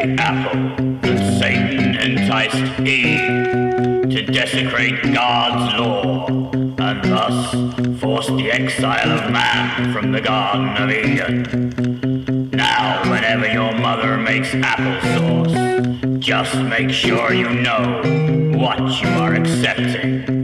the apple that Satan enticed Eve to desecrate God's law, and thus force the exile of man from the Garden of Eden. Now, whenever your mother makes applesauce, just make sure you know what you are accepting.